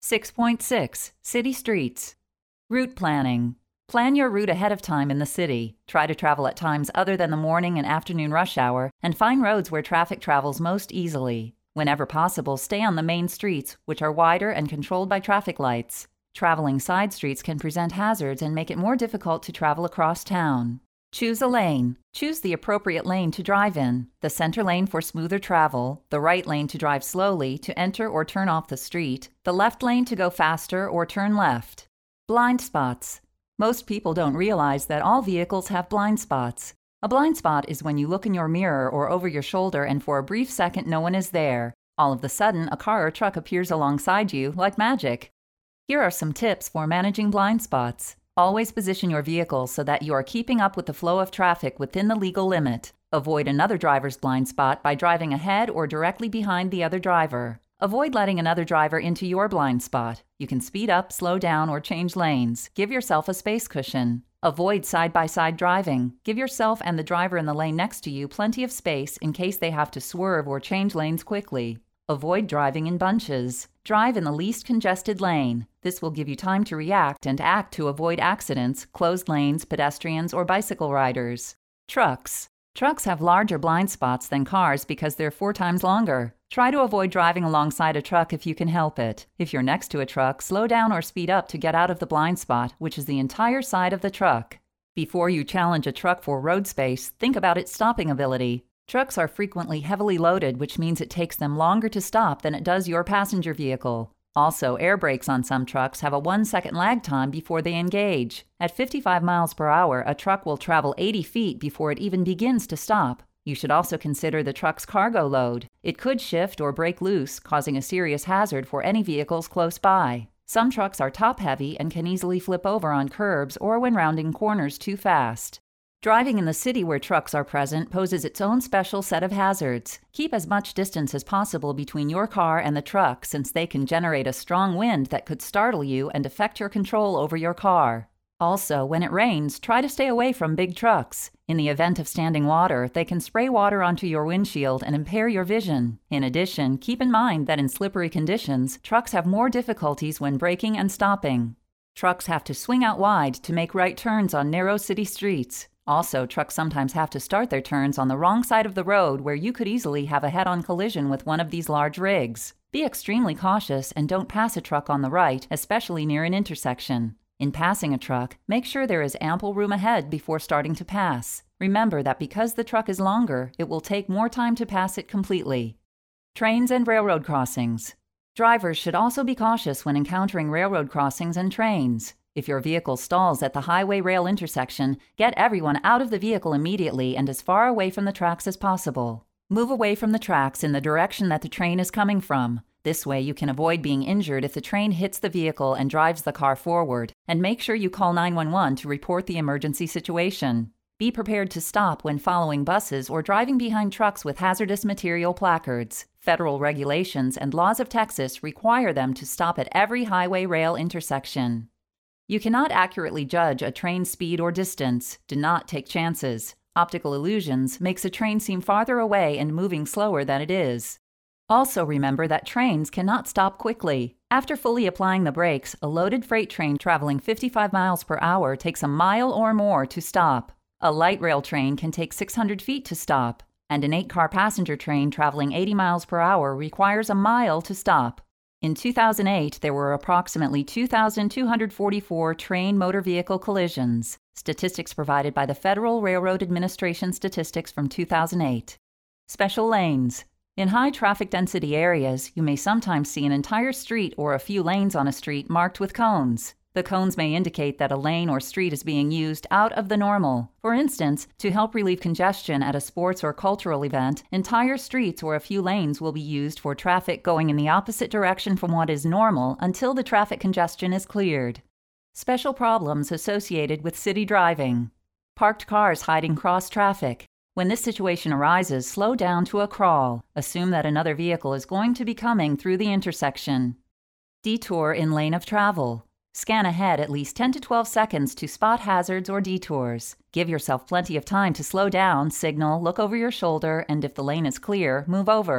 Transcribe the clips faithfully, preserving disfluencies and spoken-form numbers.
six point six. City streets. Route planning. Plan your route ahead of time in the city. Try to travel at times other than the morning and afternoon rush hour, and find roads where traffic travels most easily. Whenever possible, stay on the main streets, which are wider and controlled by traffic lights. Traveling side streets can present hazards and make it more difficult to travel across town. Choose a lane. Choose the appropriate lane to drive in. The center lane for smoother travel, the right lane to drive slowly to enter or turn off the street, the left lane to go faster or turn left. Blind spots. Most people don't realize that all vehicles have blind spots. A blind spot is when you look in your mirror or over your shoulder and for a brief second no one is there. All of a sudden, a car or truck appears alongside you like magic. Here are some tips for managing blind spots. Always position your vehicle so that you are keeping up with the flow of traffic within the legal limit. Avoid another driver's blind spot by driving ahead or directly behind the other driver. Avoid letting another driver into your blind spot. You can speed up, slow down, or change lanes. Give yourself a space cushion. Avoid side-by-side driving. Give yourself and the driver in the lane next to you plenty of space in case they have to swerve or change lanes quickly. Avoid driving in bunches. Drive in the least congested lane. This will give you time to react and act to avoid accidents, closed lanes, pedestrians, or bicycle riders. Trucks. Trucks have larger blind spots than cars because they're four times longer. Try to avoid driving alongside a truck if you can help it. If you're next to a truck, slow down or speed up to get out of the blind spot, which is the entire side of the truck. Before you challenge a truck for road space, think about its stopping ability. Trucks are frequently heavily loaded, which means it takes them longer to stop than it does your passenger vehicle. Also, air brakes on some trucks have a one-second lag time before they engage. At fifty-five miles per hour, a truck will travel eighty feet before it even begins to stop. You should also consider the truck's cargo load. It could shift or break loose, causing a serious hazard for any vehicles close by. Some trucks are top-heavy and can easily flip over on curbs or when rounding corners too fast. Driving in the city where trucks are present poses its own special set of hazards. Keep as much distance as possible between your car and the truck since they can generate a strong wind that could startle you and affect your control over your car. Also, when it rains, try to stay away from big trucks. In the event of standing water, they can spray water onto your windshield and impair your vision. In addition, keep in mind that in slippery conditions, trucks have more difficulties when braking and stopping. Trucks have to swing out wide to make right turns on narrow city streets. Also, trucks sometimes have to start their turns on the wrong side of the road where you could easily have a head-on collision with one of these large rigs. Be extremely cautious and don't pass a truck on the right, especially near an intersection. In passing a truck, make sure there is ample room ahead before starting to pass. Remember that because the truck is longer, it will take more time to pass it completely. Trains and railroad crossings. Drivers should also be cautious when encountering railroad crossings and trains. If your vehicle stalls at the highway-rail intersection, get everyone out of the vehicle immediately and as far away from the tracks as possible. Move away from the tracks in the direction that the train is coming from. This way you can avoid being injured if the train hits the vehicle and drives the car forward, and make sure you call nine one one to report the emergency situation. Be prepared to stop when following buses or driving behind trucks with hazardous material placards. Federal regulations and laws of Texas require them to stop at every highway-rail intersection. You cannot accurately judge a train's speed or distance. Do not take chances. Optical illusions makes a train seem farther away and moving slower than it is. Also remember that trains cannot stop quickly. After fully applying the brakes, a loaded freight train traveling fifty-five miles per hour takes a mile or more to stop. A light rail train can take six hundred feet to stop, and an eight-car passenger train traveling eighty miles per hour requires a mile to stop. In two thousand eight, there were approximately two thousand two hundred forty-four train motor vehicle collisions. Statistics provided by the Federal Railroad Administration statistics from two thousand eight. Special lanes. In high traffic density areas, you may sometimes see an entire street or a few lanes on a street marked with cones. The cones may indicate that a lane or street is being used out of the normal. For instance, to help relieve congestion at a sports or cultural event, entire streets or a few lanes will be used for traffic going in the opposite direction from what is normal until the traffic congestion is cleared. Special problems associated with city driving. Parked cars hiding cross traffic. When this situation arises, slow down to a crawl. Assume that another vehicle is going to be coming through the intersection. Detour in lane of travel. Scan ahead at least ten to twelve seconds to spot hazards or detours. Give yourself plenty of time to slow down, signal, look over your shoulder, and if the lane is clear, move over.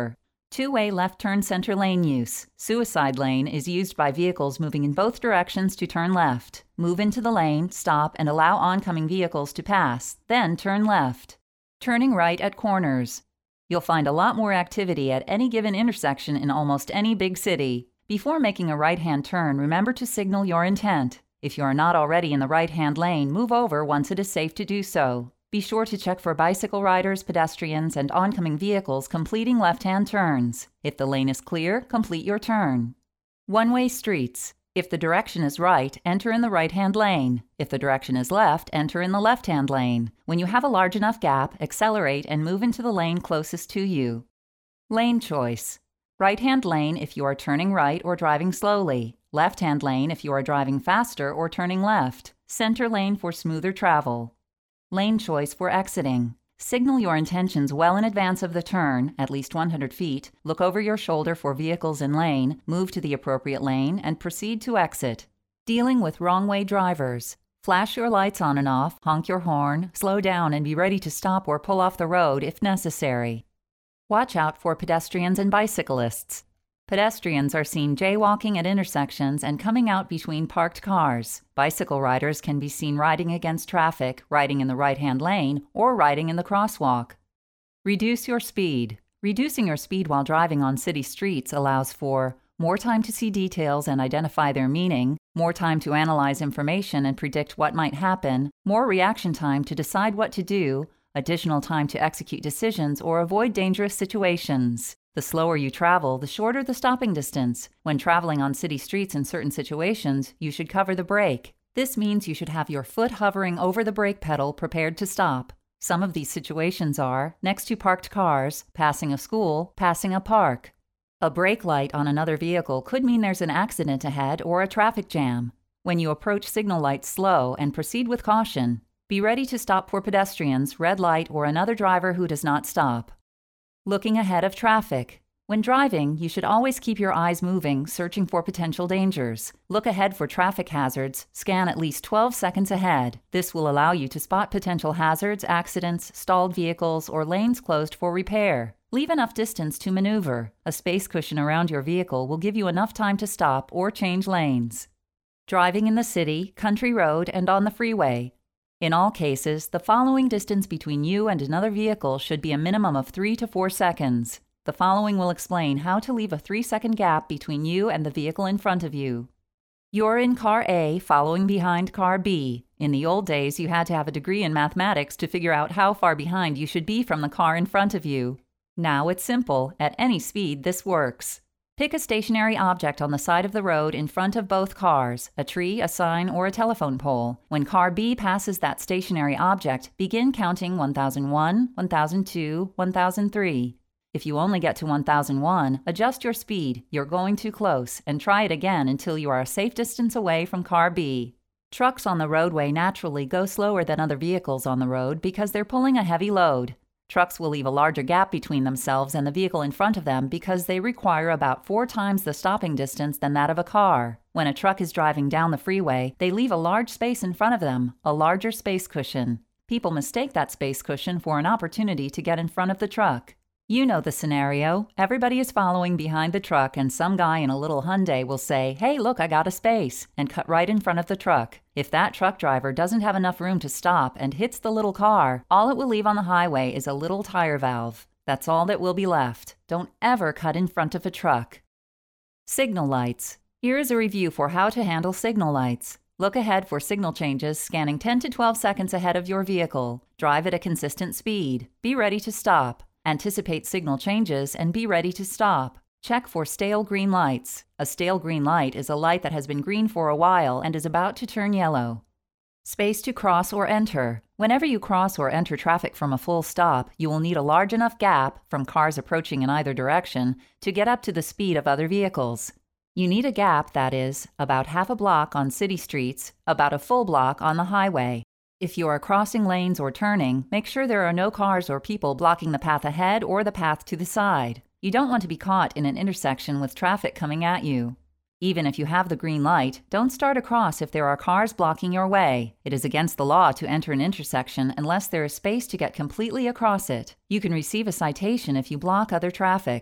Two-way left turn center lane use. Suicide lane is used by vehicles moving in both directions to turn left. Move into the lane, stop, and allow oncoming vehicles to pass, then turn left. Turning right at corners. You'll find a lot more activity at any given intersection in almost any big city. Before making a right-hand turn, remember to signal your intent. If you are not already in the right-hand lane, move over once it is safe to do so. Be sure to check for bicycle riders, pedestrians, and oncoming vehicles completing left-hand turns. If the lane is clear, complete your turn. One-way streets. If the direction is right, enter in the right-hand lane. If the direction is left, enter in the left-hand lane. When you have a large enough gap, accelerate and move into the lane closest to you. Lane choice. Right-hand lane if you are turning right or driving slowly. Left-hand lane if you are driving faster or turning left. Center lane for smoother travel. Lane choice for exiting. Signal your intentions well in advance of the turn, at least one hundred feet, look over your shoulder for vehicles in lane, move to the appropriate lane, and proceed to exit. Dealing with wrong-way drivers. Flash your lights on and off, honk your horn, slow down, and be ready to stop or pull off the road if necessary. Watch out for pedestrians and bicyclists. Pedestrians are seen jaywalking at intersections and coming out between parked cars. Bicycle riders can be seen riding against traffic, riding in the right-hand lane, or riding in the crosswalk. Reduce your speed. Reducing your speed while driving on city streets allows for more time to see details and identify their meaning, more time to analyze information and predict what might happen, more reaction time to decide what to do, additional time to execute decisions or avoid dangerous situations. The slower you travel, the shorter the stopping distance. When traveling on city streets in certain situations, you should cover the brake. This means you should have your foot hovering over the brake pedal prepared to stop. Some of these situations are next to parked cars, passing a school, passing a park. A brake light on another vehicle could mean there's an accident ahead or a traffic jam. When you approach signal lights, slow and proceed with caution. Be ready to stop for pedestrians, red light, or another driver who does not stop. Looking ahead of traffic. When driving, you should always keep your eyes moving, searching for potential dangers. Look ahead for traffic hazards. Scan at least twelve seconds ahead. This will allow you to spot potential hazards, accidents, stalled vehicles, or lanes closed for repair. Leave enough distance to maneuver. A space cushion around your vehicle will give you enough time to stop or change lanes. Driving in the city, country road, and on the freeway. In all cases, the following distance between you and another vehicle should be a minimum of three to four seconds. The following will explain how to leave a three-second gap between you and the vehicle in front of you. You're in car A, following behind car B. In the old days, you had to have a degree in mathematics to figure out how far behind you should be from the car in front of you. Now it's simple. At any speed, this works. Pick a stationary object on the side of the road in front of both cars, a tree, a sign, or a telephone pole. When car B passes that stationary object, begin counting one thousand one, one thousand two, one thousand three. If you only get to one thousand one, adjust your speed, you're going too close, and try it again until you are a safe distance away from car B. Trucks on the roadway naturally go slower than other vehicles on the road because they're pulling a heavy load. Trucks will leave a larger gap between themselves and the vehicle in front of them because they require about four times the stopping distance than that of a car. When a truck is driving down the freeway, they leave a large space in front of them, a larger space cushion. People mistake that space cushion for an opportunity to get in front of the truck. You know the scenario. Everybody is following behind the truck and some guy in a little Hyundai will say, "Hey, look, I got a space," and cut right in front of the truck. If that truck driver doesn't have enough room to stop and hits the little car, all it will leave on the highway is a little tire valve. That's all that will be left. Don't ever cut in front of a truck. Signal lights. Here is a review for how to handle signal lights. Look ahead for signal changes, scanning ten to twelve seconds ahead of your vehicle. Drive at a consistent speed. Be ready to stop. Anticipate signal changes and be ready to stop. Check for stale green lights. A stale green light is a light that has been green for a while and is about to turn yellow. Space to cross or enter. Whenever you cross or enter traffic from a full stop, you will need a large enough gap, from cars approaching in either direction, to get up to the speed of other vehicles. You need a gap, that is, about half a block on city streets, about a full block on the highway. If you are crossing lanes or turning, make sure there are no cars or people blocking the path ahead or the path to the side. You don't want to be caught in an intersection with traffic coming at you. Even if you have the green light, don't start across if there are cars blocking your way. It is against the law to enter an intersection unless there is space to get completely across it. You can receive a citation if you block other traffic.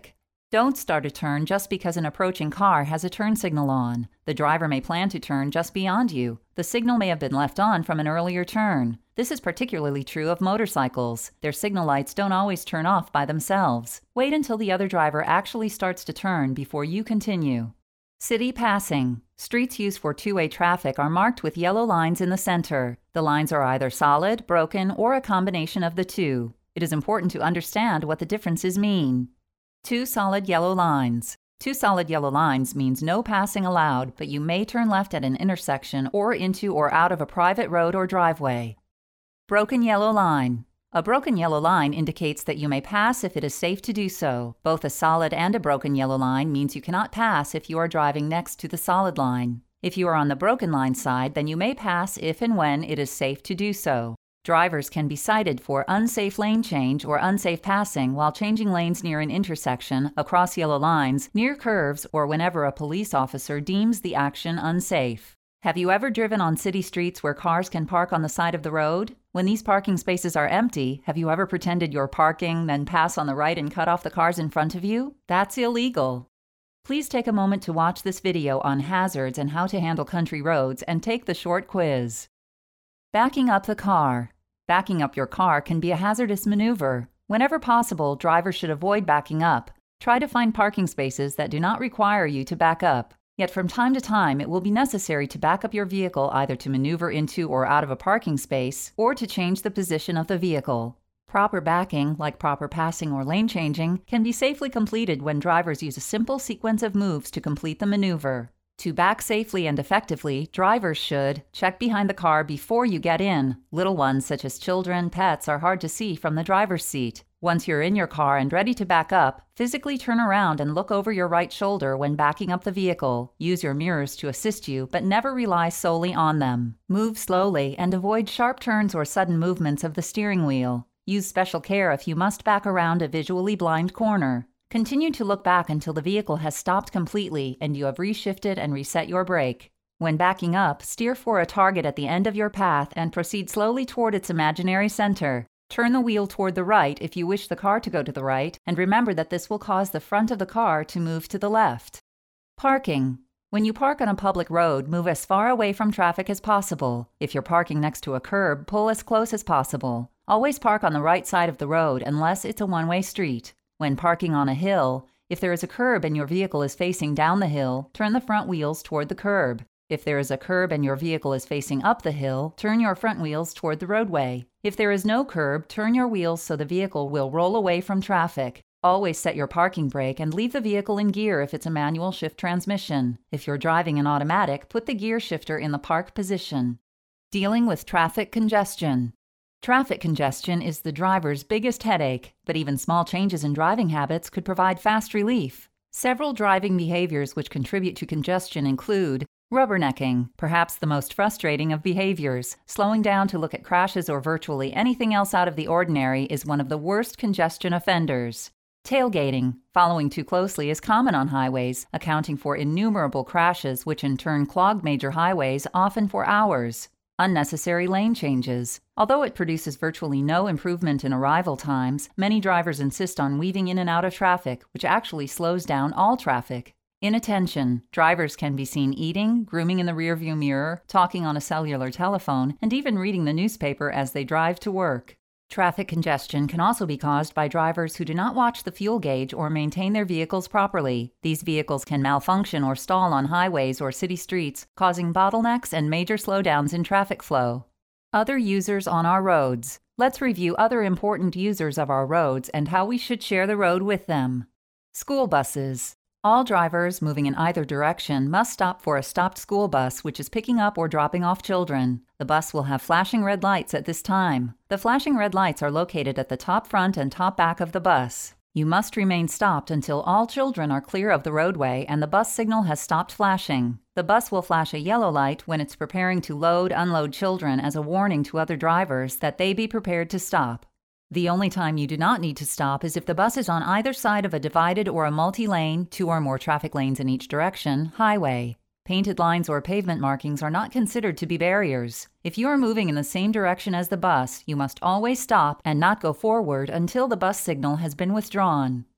Don't start a turn just because an approaching car has a turn signal on. The driver may plan to turn just beyond you. The signal may have been left on from an earlier turn. This is particularly true of motorcycles. Their signal lights don't always turn off by themselves. Wait until the other driver actually starts to turn before you continue. City passing. Streets used for two-way traffic are marked with yellow lines in the center. The lines are either solid, broken, or a combination of the two. It is important to understand what the differences mean. Two solid yellow lines. Two solid yellow lines means no passing allowed, but you may turn left at an intersection or into or out of a private road or driveway. Broken yellow line. A broken yellow line indicates that you may pass if it is safe to do so. Both a solid and a broken yellow line means you cannot pass if you are driving next to the solid line. If you are on the broken line side, then you may pass if and when it is safe to do so. Drivers can be cited for unsafe lane change or unsafe passing while changing lanes near an intersection, across yellow lines, near curves, or whenever a police officer deems the action unsafe. Have you ever driven on city streets where cars can park on the side of the road? When these parking spaces are empty, have you ever pretended you're parking, then pass on the right and cut off the cars in front of you? That's illegal. Please take a moment to watch this video on hazards and how to handle country roads and take the short quiz. Backing up the car. Backing up your car can be a hazardous maneuver. Whenever possible, drivers should avoid backing up. Try to find parking spaces that do not require you to back up. Yet from time to time, it will be necessary to back up your vehicle either to maneuver into or out of a parking space or to change the position of the vehicle. Proper backing, like proper passing or lane changing, can be safely completed when drivers use a simple sequence of moves to complete the maneuver. To back safely and effectively, drivers should check behind the car before you get in. Little ones such as children, pets are hard to see from the driver's seat. Once you're in your car and ready to back up, physically turn around and look over your right shoulder when backing up the vehicle. Use your mirrors to assist you, but never rely solely on them. Move slowly and avoid sharp turns or sudden movements of the steering wheel. Use special care if you must back around a visually blind corner. Continue to look back until the vehicle has stopped completely and you have reshifted and reset your brake. When backing up, steer for a target at the end of your path and proceed slowly toward its imaginary center. Turn the wheel toward the right if you wish the car to go to the right, and remember that this will cause the front of the car to move to the left. Parking. When you park on a public road, move as far away from traffic as possible. If you're parking next to a curb, pull as close as possible. Always park on the right side of the road unless it's a one-way street. When parking on a hill, if there is a curb and your vehicle is facing down the hill, turn the front wheels toward the curb. If there is a curb and your vehicle is facing up the hill, turn your front wheels toward the roadway. If there is no curb, turn your wheels so the vehicle will roll away from traffic. Always set your parking brake and leave the vehicle in gear if it's a manual shift transmission. If you're driving an automatic, put the gear shifter in the park position. Dealing with traffic congestion. Traffic congestion is the driver's biggest headache, but even small changes in driving habits could provide fast relief. Several driving behaviors which contribute to congestion include rubbernecking, perhaps the most frustrating of behaviors. Slowing down to look at crashes or virtually anything else out of the ordinary is one of the worst congestion offenders. Tailgating, following too closely, is common on highways, accounting for innumerable crashes which in turn clog major highways, often for hours. Unnecessary lane changes. Although it produces virtually no improvement in arrival times, many drivers insist on weaving in and out of traffic, which actually slows down all traffic. Inattention. Drivers can be seen eating, grooming in the rearview mirror, talking on a cellular telephone, and even reading the newspaper as they drive to work. Traffic congestion can also be caused by drivers who do not watch the fuel gauge or maintain their vehicles properly. These vehicles can malfunction or stall on highways or city streets, causing bottlenecks and major slowdowns in traffic flow. Other users on our roads. Let's review other important users of our roads and how we should share the road with them. School buses. All drivers moving in either direction must stop for a stopped school bus which is picking up or dropping off children. The bus will have flashing red lights at this time. The flashing red lights are located at the top front and top back of the bus. You must remain stopped until all children are clear of the roadway and the bus signal has stopped flashing. The bus will flash a yellow light when it's preparing to load, unload children as a warning to other drivers that they be prepared to stop. The only time you do not need to stop is if the bus is on either side of a divided or a multi-lane, two or more traffic lanes in each direction, highway. Painted lines or pavement markings are not considered to be barriers. If you are moving in the same direction as the bus, you must always stop and not go forward until the bus signal has been withdrawn.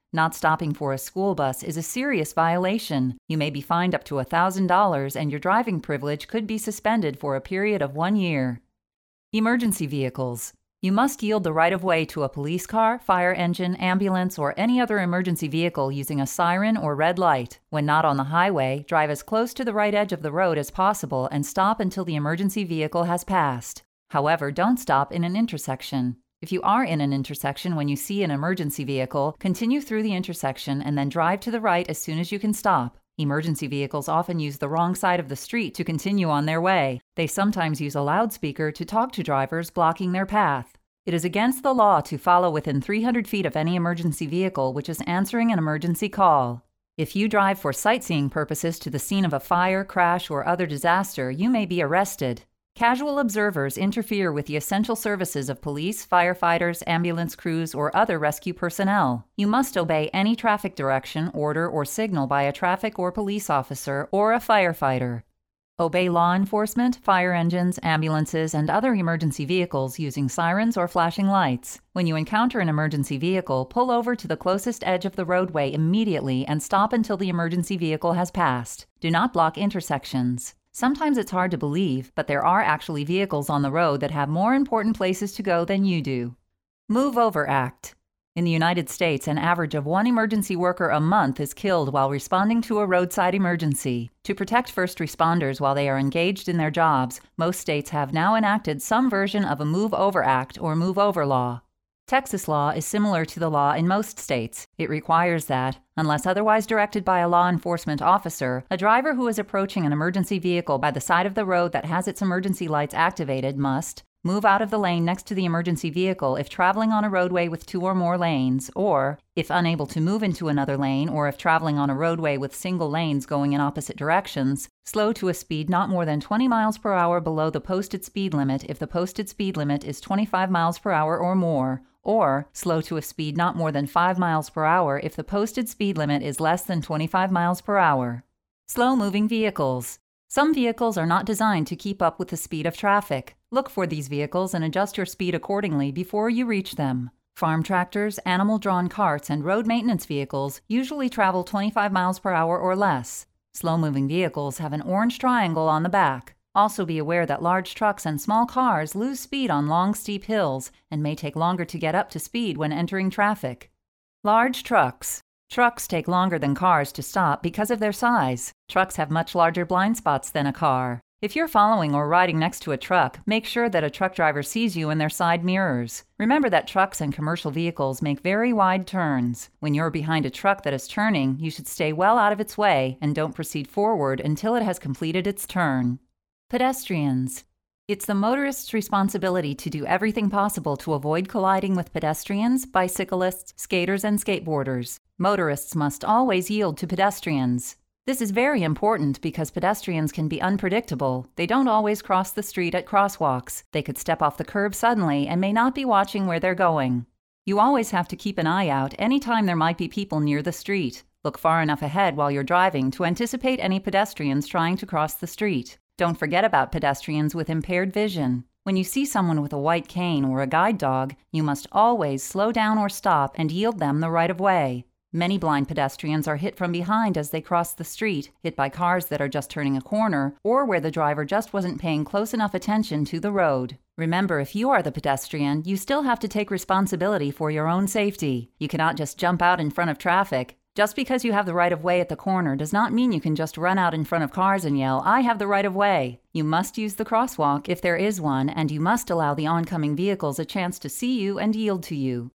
Not stopping for a school bus is a serious violation. You may be fined up to one thousand dollars and your driving privilege could be suspended for a period of one year. Emergency vehicles. You must yield the right-of-way to a police car, fire engine, ambulance, or any other emergency vehicle using a siren or red light. When not on the highway, drive as close to the right edge of the road as possible and stop until the emergency vehicle has passed. However, don't stop in an intersection. If you are in an intersection when you see an emergency vehicle, continue through the intersection and then drive to the right as soon as you can stop. Emergency vehicles often use the wrong side of the street to continue on their way. They sometimes use a loudspeaker to talk to drivers, blocking their path. It is against the law to follow within three hundred feet of any emergency vehicle which is answering an emergency call. If you drive for sightseeing purposes to the scene of a fire, crash, or other disaster, you may be arrested. Casual observers interfere with the essential services of police, firefighters, ambulance crews, or other rescue personnel. You must obey any traffic direction, order, or signal by a traffic or police officer or a firefighter. Obey law enforcement, fire engines, ambulances, and other emergency vehicles using sirens or flashing lights. When you encounter an emergency vehicle, pull over to the closest edge of the roadway immediately and stop until the emergency vehicle has passed. Do not block intersections. Sometimes it's hard to believe, but there are actually vehicles on the road that have more important places to go than you do. Move Over Act. In the United States, an average of one emergency worker a month is killed while responding to a roadside emergency. To protect first responders while they are engaged in their jobs, most states have now enacted some version of a Move Over Act or Move Over Law. Texas law is similar to the law in most states. It requires that, unless otherwise directed by a law enforcement officer, a driver who is approaching an emergency vehicle by the side of the road that has its emergency lights activated must move out of the lane next to the emergency vehicle if traveling on a roadway with two or more lanes, or, if unable to move into another lane or if traveling on a roadway with single lanes going in opposite directions, slow to a speed not more than twenty miles per hour below the posted speed limit if the posted speed limit is twenty-five miles per hour or more, or slow to a speed not more than five miles per hour if the posted speed limit is less than twenty-five miles per hour. Slow-moving vehicles. Some vehicles are not designed to keep up with the speed of traffic. Look for these vehicles and adjust your speed accordingly before you reach them. Farm tractors, animal-drawn carts, and road maintenance vehicles usually travel twenty-five miles per hour or less. Slow-moving vehicles have an orange triangle on the back. Also be aware that large trucks and small cars lose speed on long, steep hills and may take longer to get up to speed when entering traffic. Large trucks. Trucks take longer than cars to stop because of their size. Trucks have much larger blind spots than a car. If you're following or riding next to a truck, make sure that a truck driver sees you in their side mirrors. Remember that trucks and commercial vehicles make very wide turns. When you're behind a truck that is turning, you should stay well out of its way and don't proceed forward until it has completed its turn. Pedestrians. It's the motorist's responsibility to do everything possible to avoid colliding with pedestrians, bicyclists, skaters, and skateboarders. Motorists must always yield to pedestrians. This is very important because pedestrians can be unpredictable. They don't always cross the street at crosswalks. They could step off the curb suddenly and may not be watching where they're going. You always have to keep an eye out anytime there might be people near the street. Look far enough ahead while you're driving to anticipate any pedestrians trying to cross the street. Don't forget about pedestrians with impaired vision. When you see someone with a white cane or a guide dog, you must always slow down or stop and yield them the right of way. Many blind pedestrians are hit from behind as they cross the street, hit by cars that are just turning a corner, or where the driver just wasn't paying close enough attention to the road. Remember, if you are the pedestrian, you still have to take responsibility for your own safety. You cannot just jump out in front of traffic. Just because you have the right of way at the corner does not mean you can just run out in front of cars and yell, "I have the right of way." You must use the crosswalk if there is one, and you must allow the oncoming vehicles a chance to see you and yield to you.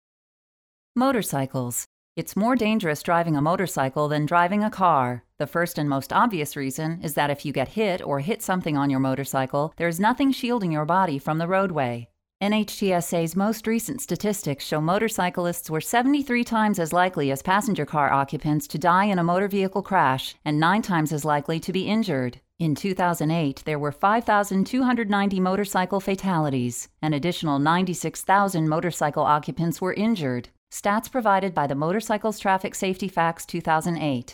Motorcycles. It's more dangerous driving a motorcycle than driving a car. The first and most obvious reason is that if you get hit or hit something on your motorcycle, there is nothing shielding your body from the roadway. N H T S A's most recent statistics show motorcyclists were seventy-three times as likely as passenger car occupants to die in a motor vehicle crash and nine times as likely to be injured. In two thousand eight, there were five thousand two hundred ninety motorcycle fatalities. An additional ninety-six thousand motorcycle occupants were injured. Stats provided by the Motorcycles Traffic Safety Facts two thousand eight.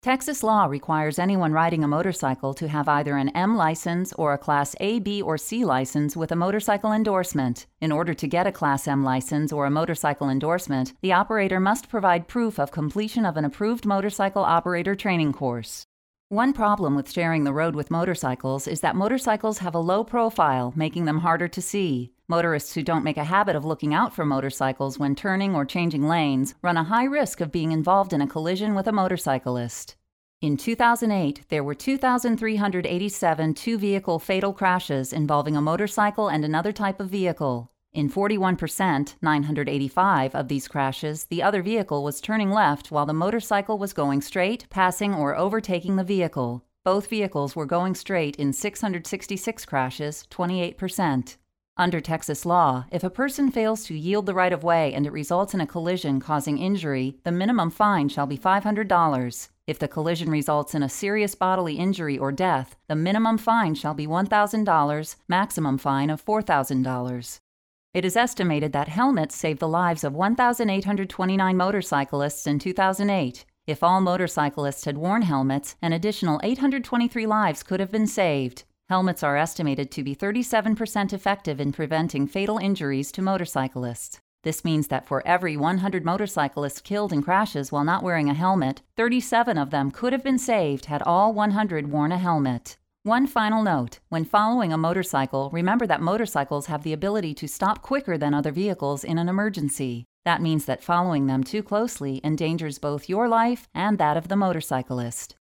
Texas law requires anyone riding a motorcycle to have either an M license or a Class A, B, or C license with a motorcycle endorsement. In order to get a Class M license or a motorcycle endorsement, the operator must provide proof of completion of an approved motorcycle operator training course. One problem with sharing the road with motorcycles is that motorcycles have a low profile, making them harder to see. Motorists who don't make a habit of looking out for motorcycles when turning or changing lanes run a high risk of being involved in a collision with a motorcyclist. In two thousand eight, there were two thousand three hundred eighty-seven two-vehicle fatal crashes involving a motorcycle and another type of vehicle. In forty-one percent, nine hundred eighty-five, of these crashes, the other vehicle was turning left while the motorcycle was going straight, passing or overtaking the vehicle. Both vehicles were going straight in six hundred sixty-six crashes, twenty-eight percent. Under Texas law, if a person fails to yield the right-of-way and it results in a collision causing injury, the minimum fine shall be five hundred dollars. If the collision results in a serious bodily injury or death, the minimum fine shall be one thousand dollars, maximum fine of four thousand dollars. It is estimated that helmets saved the lives of one thousand eight hundred twenty-nine motorcyclists in two thousand eight. If all motorcyclists had worn helmets, an additional eight hundred twenty-three lives could have been saved. Helmets are estimated to be thirty-seven percent effective in preventing fatal injuries to motorcyclists. This means that for every one hundred motorcyclists killed in crashes while not wearing a helmet, thirty-seven of them could have been saved had all one hundred worn a helmet. One final note: when following a motorcycle, remember that motorcycles have the ability to stop quicker than other vehicles in an emergency. That means that following them too closely endangers both your life and that of the motorcyclist.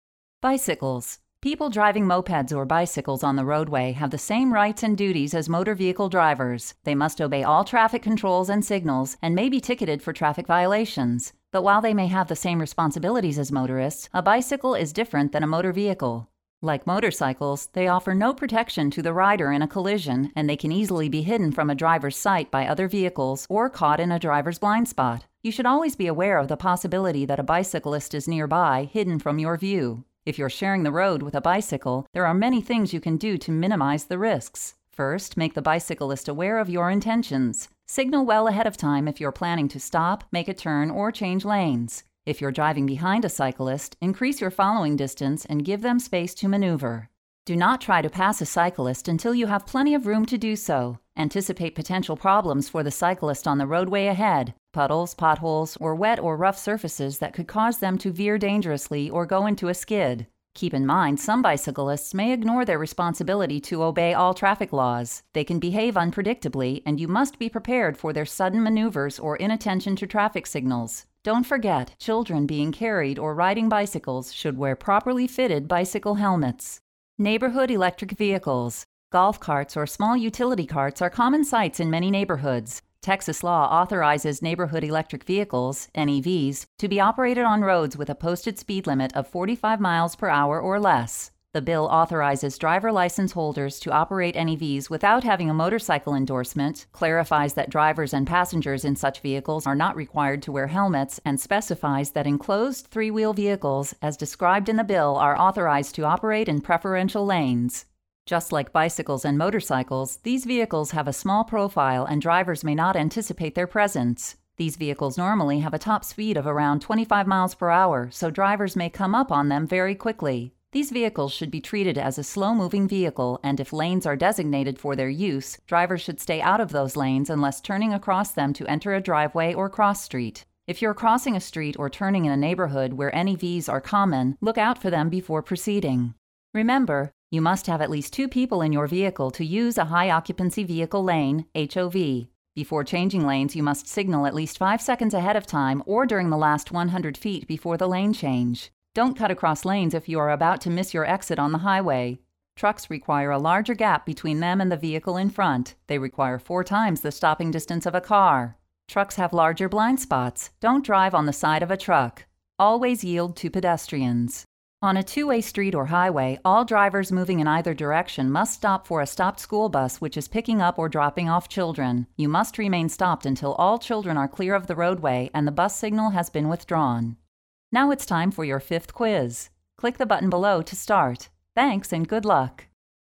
Bicycles. People driving mopeds or bicycles on the roadway have the same rights and duties as motor vehicle drivers. They must obey all traffic controls and signals and may be ticketed for traffic violations. But while they may have the same responsibilities as motorists, a bicycle is different than a motor vehicle. Like motorcycles, they offer no protection to the rider in a collision, and they can easily be hidden from a driver's sight by other vehicles or caught in a driver's blind spot. You should always be aware of the possibility that a bicyclist is nearby, hidden from your view. If you're sharing the road with a bicycle, there are many things you can do to minimize the risks. First, make the bicyclist aware of your intentions. Signal well ahead of time if you're planning to stop, make a turn, or change lanes. If you're driving behind a cyclist, increase your following distance and give them space to maneuver. Do not try to pass a cyclist until you have plenty of room to do so. Anticipate potential problems for the cyclist on the roadway ahead: puddles, potholes, or wet or rough surfaces that could cause them to veer dangerously or go into a skid. Keep in mind, some bicyclists may ignore their responsibility to obey all traffic laws. They can behave unpredictably, and you must be prepared for their sudden maneuvers or inattention to traffic signals. Don't forget, children being carried or riding bicycles should wear properly fitted bicycle helmets. Neighborhood electric vehicles. Golf carts or small utility carts are common sights in many neighborhoods. Texas law authorizes neighborhood electric vehicles, N E Vs, to be operated on roads with a posted speed limit of forty-five miles per hour or less. The bill authorizes driver license holders to operate N E Vs without having a motorcycle endorsement, clarifies that drivers and passengers in such vehicles are not required to wear helmets, and specifies that enclosed three-wheel vehicles, as described in the bill, are authorized to operate in preferential lanes. Just like bicycles and motorcycles, these vehicles have a small profile and drivers may not anticipate their presence. These vehicles normally have a top speed of around twenty-five miles per hour, so drivers may come up on them very quickly. These vehicles should be treated as a slow-moving vehicle, and if lanes are designated for their use, drivers should stay out of those lanes unless turning across them to enter a driveway or cross street. If you're crossing a street or turning in a neighborhood where N E Vs are common, look out for them before proceeding. Remember, you must have at least two people in your vehicle to use a high-occupancy vehicle lane, H O V. Before changing lanes, you must signal at least five seconds ahead of time or during the last one hundred feet before the lane change. Don't cut across lanes if you are about to miss your exit on the highway. Trucks require a larger gap between them and the vehicle in front. They require four times the stopping distance of a car. Trucks have larger blind spots. Don't drive on the side of a truck. Always yield to pedestrians. On a two-way street or highway, all drivers moving in either direction must stop for a stopped school bus which is picking up or dropping off children. You must remain stopped until all children are clear of the roadway and the bus signal has been withdrawn. Now it's time for your fifth quiz. Click the button below to start. Thanks and good luck.